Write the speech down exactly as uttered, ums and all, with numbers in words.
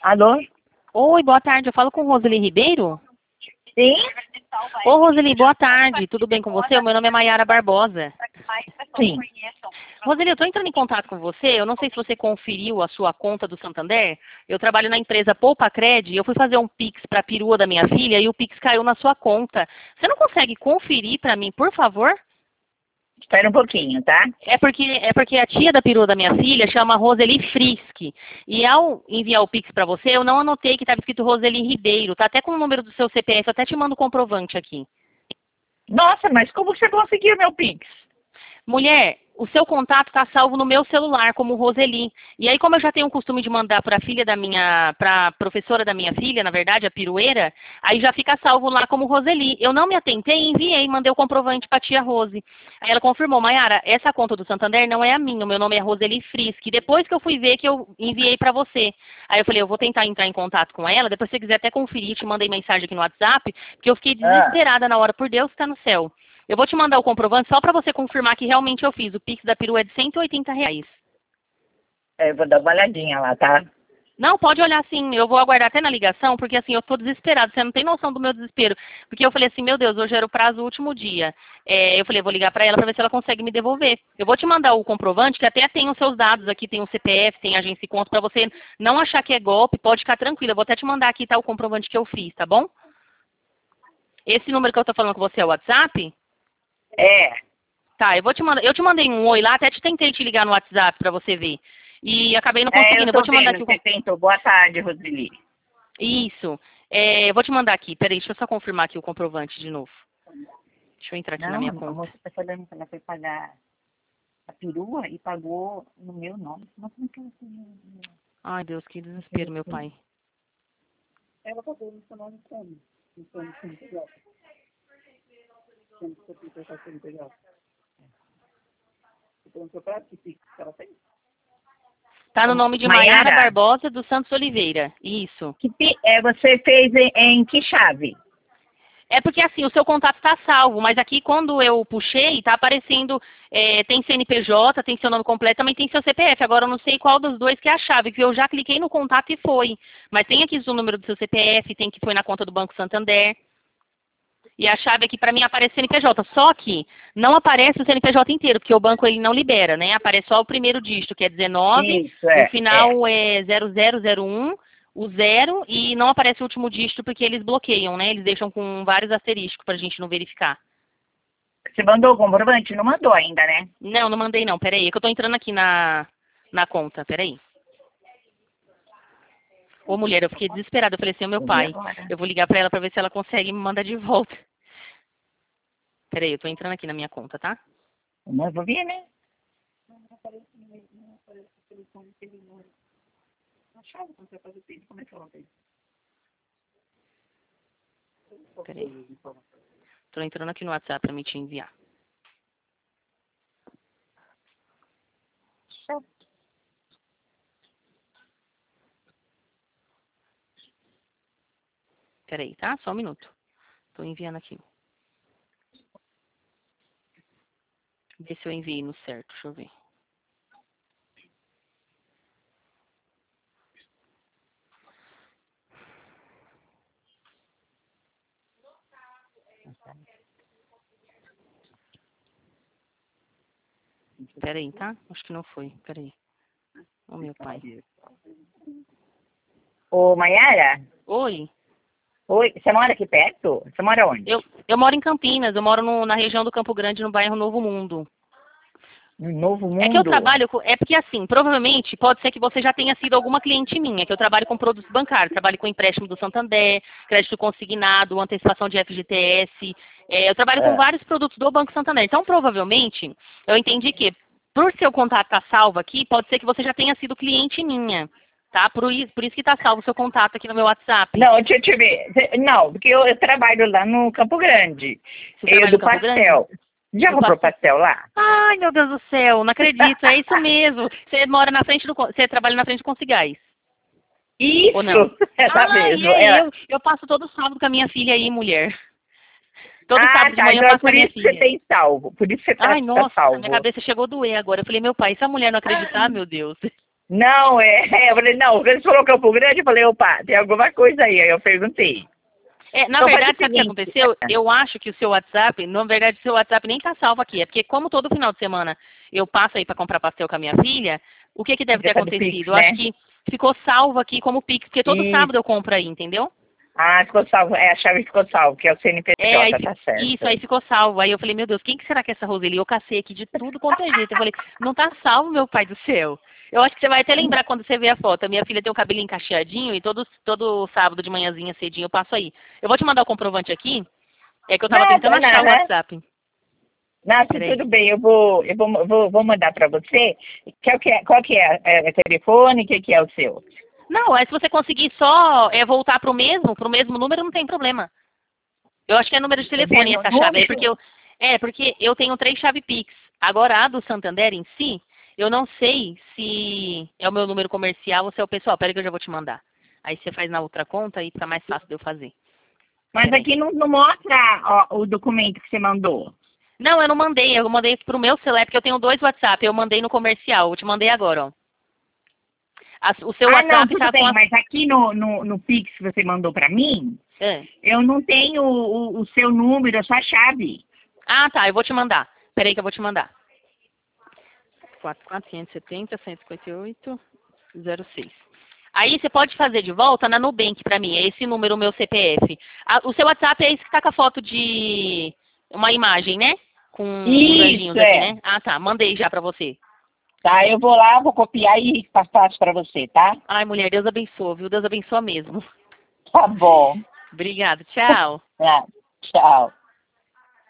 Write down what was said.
Alô? Oi, boa tarde. Eu falo com Roseli Ribeiro? Sim? Ô, Roseli, boa tarde. Tudo bem com você? O meu nome é Maiara Barbosa. Sim. Roseli, eu estou entrando em contato com você. Eu não sei se você conferiu a sua conta do Santander. Eu trabalho na empresa Poupa Cred. Eu fui fazer um Pix para a perua da minha filha e o Pix caiu na sua conta. Você não consegue conferir para mim, por favor? Espera um pouquinho, tá? É porque, é porque a tia da perua da minha filha chama Roseli Frisk. E ao enviar o Pix para você, eu não anotei que estava escrito Roseli Ribeiro. Tá até com o número do seu C P F, eu até te mando o comprovante aqui. Nossa, mas como você conseguiu meu Pix? Mulher, o seu contato está salvo no meu celular como Roseli. E aí, como eu já tenho o costume de mandar para a filha da minha, para a professora da minha filha, na verdade, a pirueira, aí já fica salvo lá como Roseli. Eu não me atentei e enviei, mandei o comprovante para a tia Rose. Aí ela confirmou, Maiara, essa conta do Santander não é a minha, o meu nome é Roseli Frisk. Depois que eu fui ver que eu enviei para você. Aí eu falei, eu vou tentar entrar em contato com ela, depois se você quiser até conferir, te mandei mensagem aqui no WhatsApp, porque eu fiquei Ah, desesperada na hora, por Deus que está no céu. Eu vou te mandar o comprovante só para você confirmar que realmente eu fiz. O Pix da perua é de cento e oitenta reais. eu vou dar uma olhadinha lá, tá? Não, pode olhar sim. Eu vou aguardar até na ligação, porque assim, eu tô desesperada. Você não tem noção do meu desespero. Porque eu falei assim, meu Deus, hoje era o prazo o último dia. É, eu falei, vou ligar para ela para ver se ela consegue me devolver. Eu vou te mandar o comprovante, que até tem os seus dados aqui, tem o C P F, tem agência e conta, para você não achar que é golpe, pode ficar tranquila. Eu vou até te mandar aqui, tá, o comprovante que eu fiz, tá bom? Esse número que eu tô falando com você é o WhatsApp? É. Tá, eu vou te mandar. Eu te mandei um oi lá, até te tentei te ligar no WhatsApp pra você ver. E acabei não É, conseguindo. eu Eu vou tô te mandar vendo aqui que o. você com- tentou. Boa tarde, Roseli. Isso. É, eu vou te mandar aqui. Peraí, deixa eu só confirmar aqui o comprovante de novo. Deixa eu entrar aqui na Não, minha a conta. moça tá falando que ela foi pagar a perua e pagou no meu nome. Mas como é que ela fez? Ai, Deus, que desespero, meu pai. Ela pagou no seu nome como? No seu nome C N P J. Como você tem que C N P J? Você perguntou pra ela que Pix que ela fez? Tá no nome de Maiara Maiara, Barbosa dos Santos Oliveira. Isso. que pi- é, você fez em, em que chave? É porque assim, o seu contato está salvo, mas aqui quando eu puxei, está aparecendo, é, tem C N P J, tem seu nome completo, também tem seu C P F. Agora eu não sei qual dos dois que é a chave, que eu já cliquei no contato e foi. Mas tem aqui o número do seu C P F, tem que foi na conta do Banco Santander. E a chave aqui para mim aparece C N P J. Só que não aparece o C N P J inteiro, porque o banco ele não libera, né? Aparece só o primeiro dígito, que é dezenove, Isso, o é, é. final é zero zero zero um, o zero, e não aparece o último dígito porque eles bloqueiam, né? Eles deixam com vários asteriscos para a gente não verificar. Você mandou o comprovante? Não mandou ainda, né? Não, não mandei não. Peraí, é que eu tô entrando aqui na, na conta. Peraí. Ô, mulher, eu fiquei desesperada. Eu falei assim, ô, meu Eu vi pai, agora. eu vou ligar pra ela pra ver se ela consegue me mandar de volta. Peraí, eu tô entrando aqui na minha conta, tá? Não, eu vou ver, né? Peraí. Tô entrando aqui no WhatsApp pra me te enviar. Peraí, tá? Só um minuto. Tô enviando aqui. Vê se eu enviei no certo. Deixa eu ver. Peraí, tá? Acho que não foi. Peraí. Ô, meu pai. Ô, Maiara? Oi. Oi, você mora aqui perto? Você mora onde? Eu, eu moro em Campinas. Eu moro no- na região do Campo Grande, no bairro Novo Mundo. No Novo É que eu Mundo? trabalho com, é porque assim, provavelmente pode ser que você já tenha sido alguma cliente minha, que eu trabalho com produtos bancários, trabalho com empréstimo do Santander, crédito consignado, antecipação de F G T S, é, eu trabalho com É. vários produtos do Banco Santander. Então, provavelmente, eu entendi que, por seu contato estar salvo aqui, pode ser que você já tenha sido cliente minha, tá? Por isso, por isso que está salvo o seu contato aqui no meu WhatsApp. Não, deixa eu te ver. Cê- Não, porque eu, eu trabalho lá no Campo Grande. Você Eu trabalha no do Campo Grande? pastel. Já Do comprou pastel? pastel lá? Ai, meu Deus do céu, não acredito, é isso mesmo. Você mora na frente do, Con- você trabalha na frente do Consigás. Ou não? Isso, ela Ai, mesmo. é Ela... eu. Eu passo todo sábado com a minha filha aí, mulher. Todo Ah, sábado de tá. manhã eu Então é passo com a por minha isso que você filha. tem salvo. Por isso que você tá, Ai, tá nossa, minha salvo. cabeça chegou a doer agora. Eu falei, meu pai, se a mulher não acreditar, meu Deus. Não, é, eu falei, não, quando você falou Campo Grande, eu falei, opa, tem alguma coisa aí, aí eu perguntei. É, na Então, faz verdade, o sabe o que seguinte, aconteceu? Eu acho que o seu WhatsApp, na verdade, o seu WhatsApp nem tá salvo aqui. É porque como todo final de semana eu passo aí para comprar pastel com a minha filha, o que que deve ter já tá do Pix, acontecido? Eu acho né? que ficou salvo aqui como Pix, porque todo Isso. sábado eu compro aí, entendeu? Ah, ficou salvo, é, a chave ficou salvo, que é o É, aí, C N P J, fi- tá certo. isso, aí ficou salvo. Aí eu falei, meu Deus, quem que será que é essa Roseli? Eu cacei aqui de tudo quanto é jeito. Eu falei, não tá salvo, meu pai do céu. Eu acho que você vai até lembrar quando você ver a foto. A minha filha tem o cabelinho cacheadinho e todo, todo sábado de manhãzinha cedinho eu passo aí. Eu vou te mandar o comprovante aqui. É que eu tava Não, tentando tá, achar o não, WhatsApp. não, Peraí. tudo bem, eu vou, eu vou, vou, vou mandar para você. Qual que é, qual que é, é, é telefone, o que, que é o seu? Não, é se você conseguir só é, voltar pro mesmo, pro mesmo número, não tem problema. Eu acho que é número de O telefone mesmo essa chave aí, porque número? eu, é, porque eu tenho três chave Pix. Agora a do Santander em si, eu não sei se é o meu número comercial ou se é o pessoal. Peraí que eu já vou te mandar. Aí você faz na outra conta e fica mais fácil de eu fazer. Mas Peraí. aqui não, não mostra ó, o documento que você mandou. Não, eu não mandei, eu mandei pro meu celular, porque eu tenho dois WhatsApp, eu mandei no comercial, eu te mandei agora, ó. A- o seu Ah, não, WhatsApp tudo tá com bem, a... mas aqui no, no, no Pix que você mandou para mim, É. eu não tenho o, o, o seu número, a sua chave. Ah, tá, eu vou te mandar. Peraí que eu vou te mandar. quatro quatro cinco sete zero, cento e cinquenta e oito, zero seis. Aí você pode fazer de volta na Nubank pra mim, é esse número, o meu C P F. Ah, o seu WhatsApp é esse que tá com a foto de uma imagem, né? Com uns anjinhos Isso, aqui, é. né? Ah, tá, mandei já pra você. Tá, eu vou lá, vou copiar e passo para você, tá? Ai, mulher, Deus abençoe, viu? Deus abençoe mesmo. Tá bom. Obrigada, tchau. Tá, tchau.